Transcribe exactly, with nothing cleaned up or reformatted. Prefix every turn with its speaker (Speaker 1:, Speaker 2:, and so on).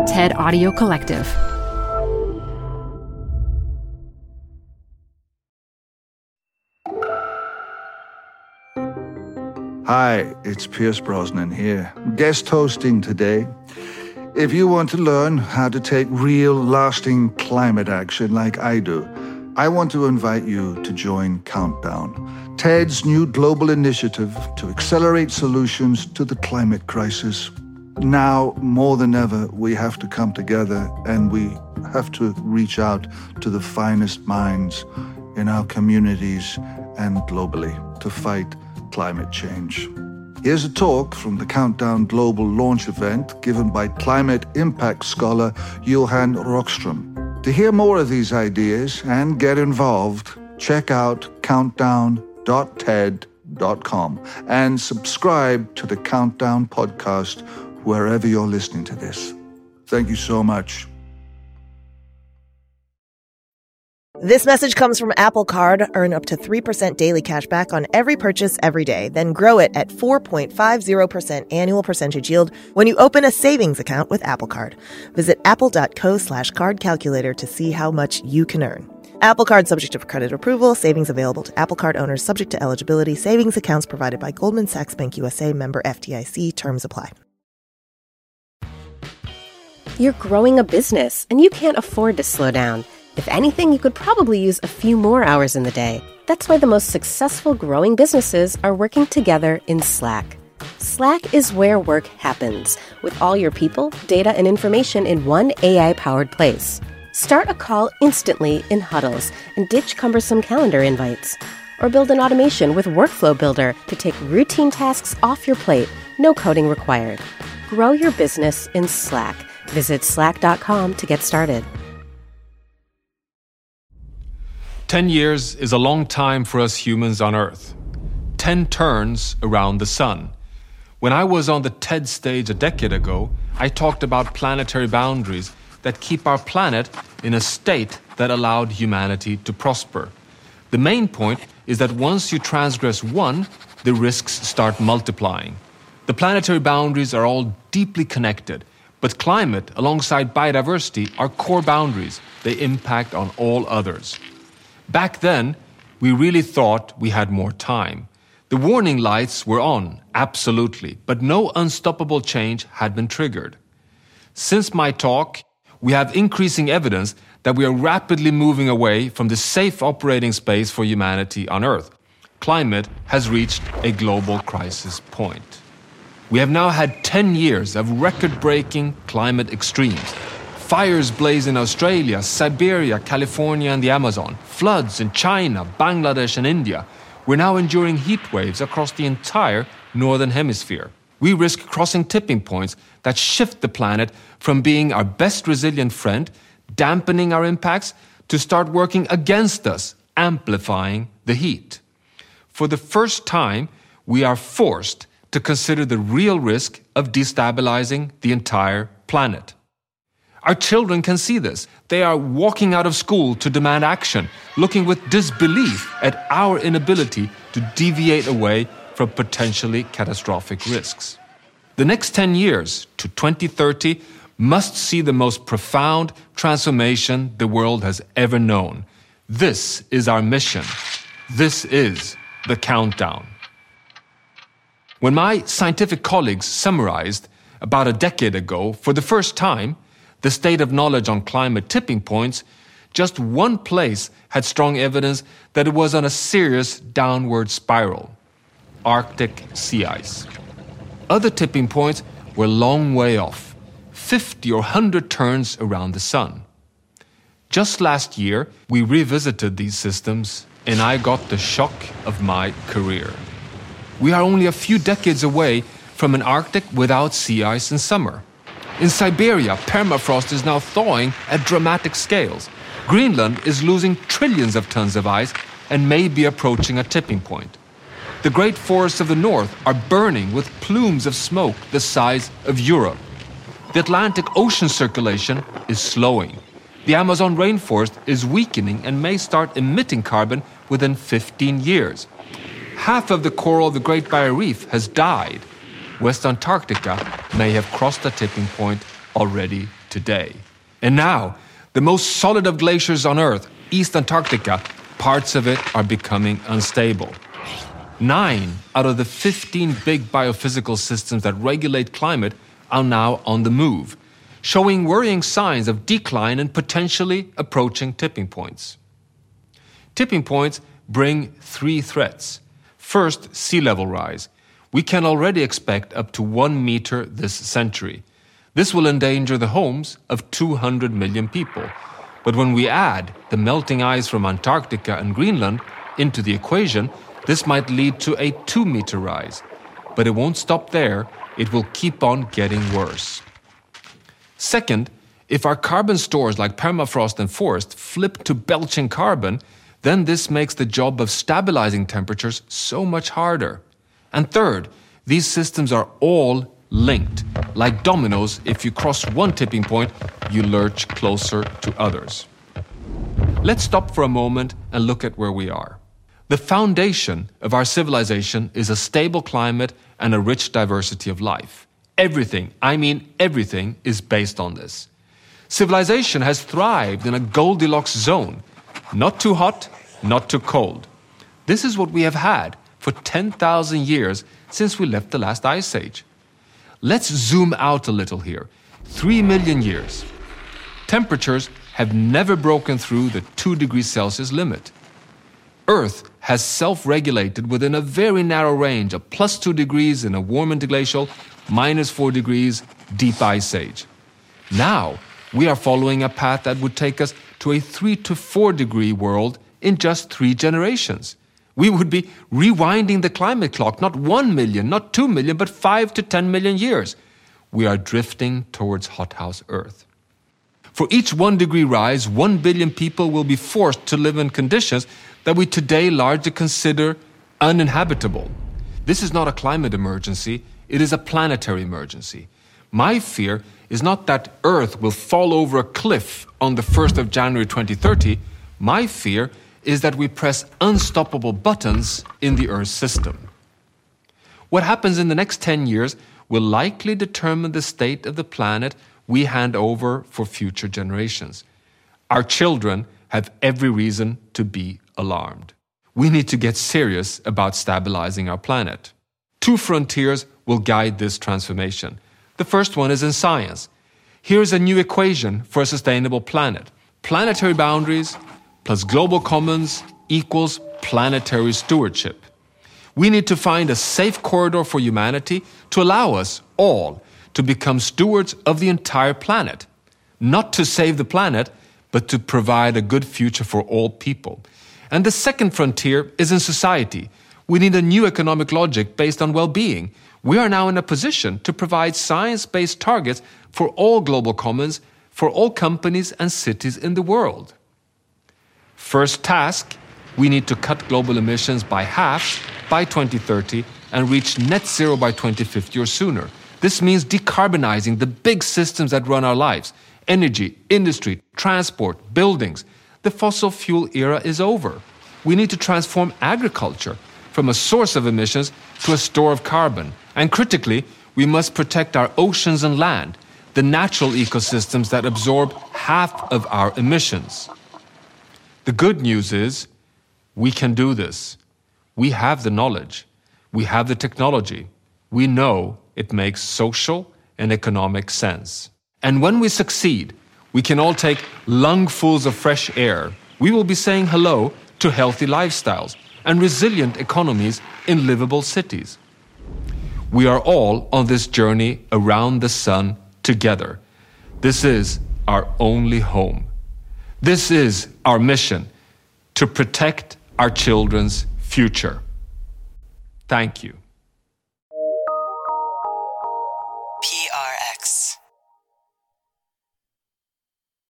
Speaker 1: TED Audio Collective.
Speaker 2: Hi, it's Pierce Brosnan here, guest hosting today. If you want to learn how to take real, lasting climate action like I do, I want to invite you to join Countdown, TED's new global initiative to accelerate solutions to the climate crisis. Now, more than ever, we have to come together and we have to reach out to the finest minds in our communities and globally to fight climate change. Here's a talk from the Countdown Global launch event given by climate impact scholar Johan Rockström. To hear more of these ideas and get involved, check out countdown dot ted dot com and subscribe to the Countdown podcast wherever you're listening to this. Thank you so much.
Speaker 3: This message comes from Apple Card. Earn up to three percent daily cash back on every purchase every day. Then grow it at four point five zero percent annual percentage yield when you open a savings account with Apple Card. Visit apple.co slash card calculator to see how much you can earn. Apple Card subject to credit approval. Savings available to Apple Card owners subject to eligibility. Savings accounts provided by Goldman Sachs Bank U S A, member F D I C. Terms apply.
Speaker 4: You're growing a business and you can't afford to slow down. If anything, you could probably use a few more hours in the day. That's why the most successful growing businesses are working together in Slack. Slack is where work happens, with all your people, data, and information in one A I-powered place. Start a call instantly in huddles and ditch cumbersome calendar invites. Or build an automation with Workflow Builder to take routine tasks off your plate, no coding required. Grow your business in Slack. Visit slack dot com to get started.
Speaker 5: Ten years is a long time for us humans on Earth. Ten turns around the sun. When I was on the TED stage a decade ago, I talked about planetary boundaries that keep our planet in a state that allowed humanity to prosper. The main point is that once you transgress one, the risks start multiplying. The planetary boundaries are all deeply connected, but climate, alongside biodiversity, are core boundaries. They impact on all others. Back then, we really thought we had more time. The warning lights were on, absolutely, but no unstoppable change had been triggered. Since my talk, we have increasing evidence that we are rapidly moving away from the safe operating space for humanity on Earth. Climate has reached a global crisis point. We have now had ten years of record-breaking climate extremes. Fires blaze in Australia, Siberia, California, and the Amazon. Floods in China, Bangladesh, and India. We're now enduring heat waves across the entire northern hemisphere. We risk crossing tipping points that shift the planet from being our best resilient friend, dampening our impacts, to start working against us, amplifying the heat. For the first time, we are forced to consider the real risk of destabilizing the entire planet. Our children can see this. They are walking out of school to demand action, looking with disbelief at our inability to deviate away from potentially catastrophic risks. The next ten years, to twenty thirty, must see the most profound transformation the world has ever known. This is our mission. This is the countdown. When my scientific colleagues summarized, about a decade ago, for the first time, the state of knowledge on climate tipping points, just one place had strong evidence that it was on a serious downward spiral: Arctic sea ice. Other tipping points were a long way off, fifty or one hundred turns around the sun. Just last year, we revisited these systems, and I got the shock of my career. We are only a few decades away from an Arctic without sea ice in summer. In Siberia, permafrost is now thawing at dramatic scales. Greenland is losing trillions of tons of ice and may be approaching a tipping point. The great forests of the north are burning with plumes of smoke the size of Europe. The Atlantic Ocean circulation is slowing. The Amazon rainforest is weakening and may start emitting carbon within fifteen years. Half of the coral of the Great Barrier Reef has died. West Antarctica may have crossed the tipping point already today. And now, the most solid of glaciers on Earth, East Antarctica, parts of it are becoming unstable. Nine out of the fifteen big biophysical systems that regulate climate are now on the move, showing worrying signs of decline and potentially approaching tipping points. Tipping points bring three threats. First, sea level rise. We can already expect up to one meter this century. This will endanger the homes of two hundred million people. But when we add the melting ice from Antarctica and Greenland into the equation, this might lead to a two-meter rise. But it won't stop there. It will keep on getting worse. Second, if our carbon stores like permafrost and forest flip to belching carbon, then this makes the job of stabilizing temperatures so much harder. And third, these systems are all linked. Like dominoes, if you cross one tipping point, you lurch closer to others. Let's stop for a moment and look at where we are. The foundation of our civilization is a stable climate and a rich diversity of life. Everything, I mean everything, is based on this. Civilization has thrived in a Goldilocks zone. Not too hot, not too cold. This is what we have had for ten thousand years since we left the last ice age. Let's zoom out a little here. Three million years. Temperatures have never broken through the two degrees Celsius limit. Earth has self-regulated within a very narrow range of plus two degrees in a warm interglacial, minus four degrees deep ice age. Now, we are following a path that would take us to a three to four degree world in just three generations. We would be rewinding the climate clock, not one million, not two million, but five to ten million years. We are drifting towards hothouse Earth. For each one degree rise, one billion people will be forced to live in conditions that we today largely consider uninhabitable. This is not a climate emergency, it is a planetary emergency. My fear is not that Earth will fall over a cliff on the first of January twenty thirty. My fear is that we press unstoppable buttons in the Earth system. What happens in the next ten years will likely determine the state of the planet we hand over for future generations. Our children have every reason to be alarmed. We need to get serious about stabilizing our planet. Two frontiers will guide this transformation. The first one is in science. Here's a new equation for a sustainable planet. Planetary boundaries plus global commons equals planetary stewardship. We need to find a safe corridor for humanity to allow us all to become stewards of the entire planet. Not to save the planet, but to provide a good future for all people. And the second frontier is in society. We need a new economic logic based on well-being. We are now in a position to provide science-based targets for all global commons, for all companies and cities in the world. First task, we need to cut global emissions by half by twenty thirty and reach net zero by twenty fifty or sooner. This means decarbonizing the big systems that run our lives: energy, industry, transport, buildings. The fossil fuel era is over. We need to transform agriculture from a source of emissions to a store of carbon. And critically, we must protect our oceans and land, the natural ecosystems that absorb half of our emissions. The good news is, we can do this. We have the knowledge. We have the technology. We know it makes social and economic sense. And when we succeed, we can all take lungfuls of fresh air. We will be saying hello to healthy lifestyles and resilient economies in livable cities. We are all on this journey around the sun together. This is our only home. This is our mission, to protect our children's future. Thank you.